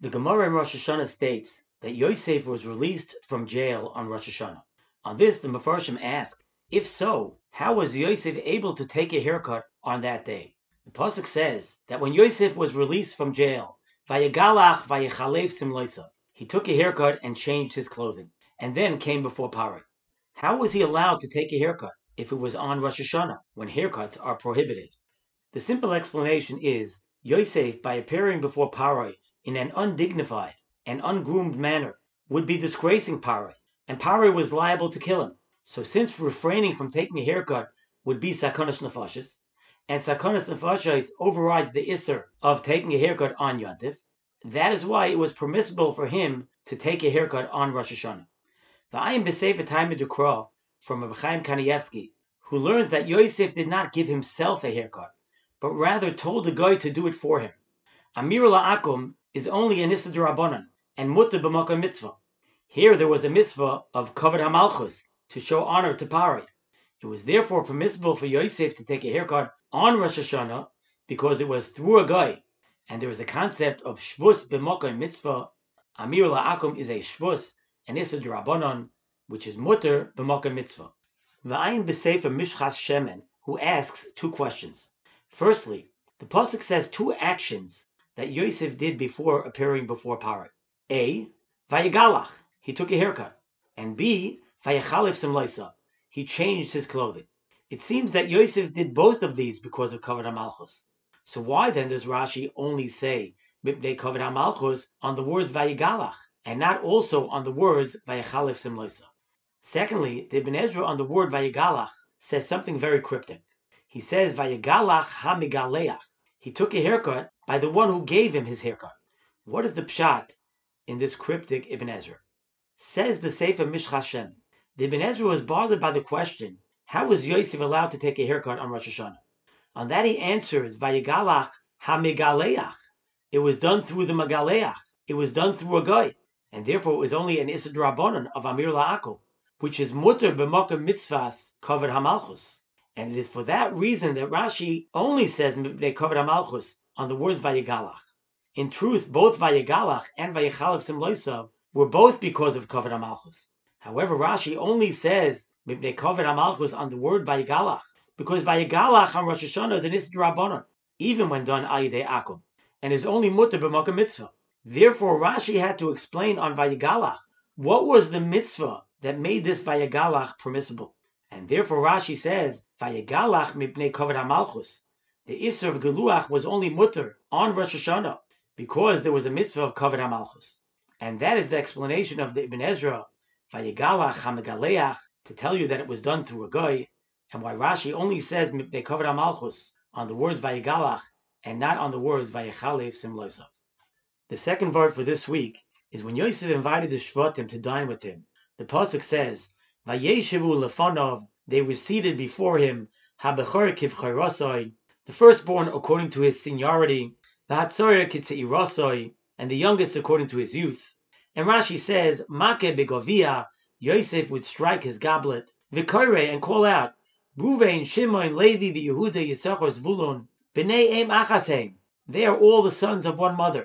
The Gemara in Rosh Hashanah states that Yosef was released from jail on Rosh Hashanah. On this, the Mefarshim ask, if so, how was Yosef able to take a haircut on that day? The pasuk says that when Yosef was released from jail, Vayegalach vayechalev simloisav, he took a haircut and changed his clothing, and then came before Paro. How was he allowed to take a haircut if it was on Rosh Hashanah, when haircuts are prohibited? The simple explanation is, Yosef, by appearing before Paro in an undignified and ungroomed manner, would be disgracing Paro, and Paro was liable to kill him. So since refraining from taking a haircut would be sakonas nefashos, and sakonas nefashos overrides the isser of taking a haircut on Yontif, that is why it was permissible for him to take a haircut on Rosh Hashanah. The Ayin B'Sefer Talmud Dukra from Reb Chaim Kanievsky, who learns that Yosef did not give himself a haircut, but rather told the guy to do it for him. Amir La'akum is only an Issa D'Rabbanan and Mutter B'Makom Mitzvah. Here there was a mitzvah of Kavod HaMalchus to show honor to Paro. It was therefore permissible for Yosef to take a haircut on Rosh Hashanah because it was through a guy, and there is a concept of Shvus B'Makom Mitzvah. Amir La'akum is a Shvus, an Issa D'Rabbanan, which is Mutter B'Makom Mitzvah. V'ayin B'Sefer Mishchas Shemen, who asks two questions. Firstly, the pasuk says two actions that Yosef did before appearing before Paro. A, Vayegalach, he took a haircut, and B, Vayechalef simloisav, he changed his clothing. It seems that Yosef did both of these because of Kavod HaMalchus. So why then does Rashi only say Mipnei Kavod HaMalchus on the words Vayegalach, and not also on the words Vayechalef simloisav? Secondly, the Ibn Ezra on the word Vayegalach says something very cryptic. He says Vayegalach hamigaleach, he took a haircut by the one who gave him his haircut. What is the pshat in this cryptic Ibn Ezra? Says the Sefer Mishchas Shemen, the Ibn Ezra was bothered by the question, how was Yosef allowed to take a haircut on Rosh Hashanah? On that he answers, Vayegalach hamigaleach, it was done through the magaleach, it was done through a guy, and therefore it was only an Issa D'Rabbanan of Amir La'akum, which is Mutter B'Makom Mitzvahs Kavod HaMalchus. And it is for that reason that Rashi only says Mipnei Kavod HaMalchus on the words Vayegalach. In truth, both Vayegalach and Vayechalef simloisav were both because of Kavod HaMalchus. However, Rashi only says Mipnei Kavod HaMalchus on the word Vayegalach because Vayegalach on Rosh Hashanah is an Issa D'Rabbanan, even when done Ayidei Akum, and is only Mutter B'Makom Mitzvah. Therefore, Rashi had to explain on Vayegalach what was the mitzvah that made this Vayegalach permissible. And therefore Rashi says, Vayegalach mipnei Kavod HaMalchus. The Isser of Geluach was only mutter on Rosh Hashanah because there was a mitzvah of Kavod HaMalchus. And that is the explanation of the Ibn Ezra, Vayegalach hamigaleach, to tell you that it was done through a guy, and why Rashi only says mipnei Kavod HaMalchus on the words Vayegalach and not on the words Vayechalef simloisav. The second word for this week is when Yosef invited the Shvatim to dine with him. The pasuk says, Vayeshevu lefanov, they were seated before him, habechor kivchayrasoi, the firstborn according to his seniority, v'hatzoyer kitzeirasoi, and the youngest according to his youth. And Rashi says, Make begovia, Yosef would strike his goblet, v'koire, and call out, Ruvain, Shimon, Levi, v'Yehuda, Yisachar, Zvulun, b'nei em achasem, they are all the sons of one mother.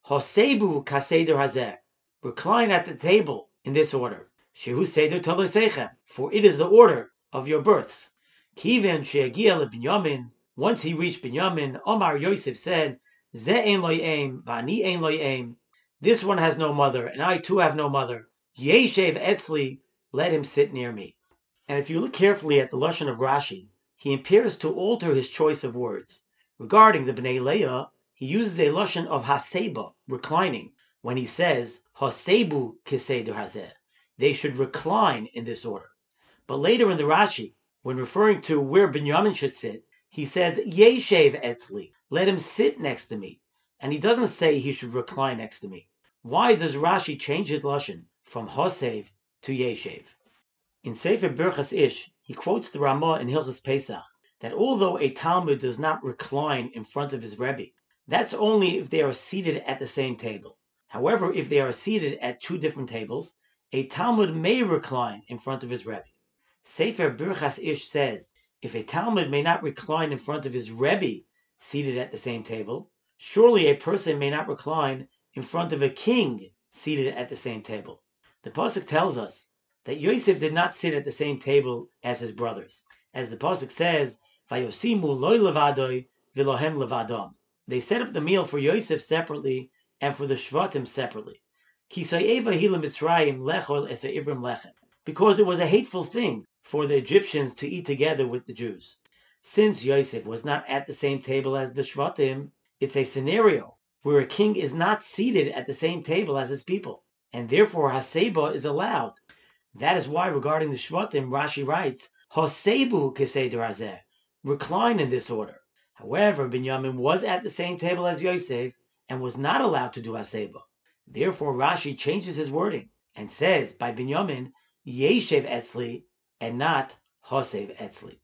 Hosebu kaseder hazer, recline at the table in this order. Shehu seder tolosechem, for it is the order of your births. Kiven she'agia leBinyamin, once he reached Binyamin, Omar Yosef said, Ze ein lo yem, v'ani ein lo yem, this one has no mother, and I too have no mother. Yeshev etzli, let him sit near me. And if you look carefully at the lashon of Rashi, he appears to alter his choice of words. Regarding the Bnei Leah, he uses a lashon of haseba, reclining, when he says, Hasebu kiseder hazeh, they should recline in this order. But later in the Rashi, when referring to where Binyamin should sit, he says, Yeshev etzli, let him sit next to me. And he doesn't say he should recline next to me. Why does Rashi change his lashon from Hosev to Yeshev? In Sefer Birchas Ish, he quotes the Ramah in Hilchos Pesach, that although a Talmud does not recline in front of his Rebbe, that's only if they are seated at the same table. However, if they are seated at two different tables, a Talmud may recline in front of his Rebbe. Sefer Birchas Ish says, if a Talmud may not recline in front of his Rebbe seated at the same table, surely a person may not recline in front of a king seated at the same table. The pasuk tells us that Yosef did not sit at the same table as his brothers, as the pasuk says, "Vayosimu loy levadoi vilohem levadom." They set up the meal for Yosef separately and for the Shvatim separately. Kisayeva hila Mitzrayim lechol eser ivrim lechem, because it was a hateful thing for the Egyptians to eat together with the Jews. Since Yosef was not at the same table as the Shvatim, it's a scenario where a king is not seated at the same table as his people, and therefore Haseba is allowed. That is why, regarding the Shvatim, Rashi writes, Hosebu keseder hazeh, recline in this order. However, Binyamin was at the same table as Yosef and was not allowed to do Haseba. Therefore, Rashi changes his wording and says, by Binyamin, Yeshev Etzli, and not Hosev Etzli.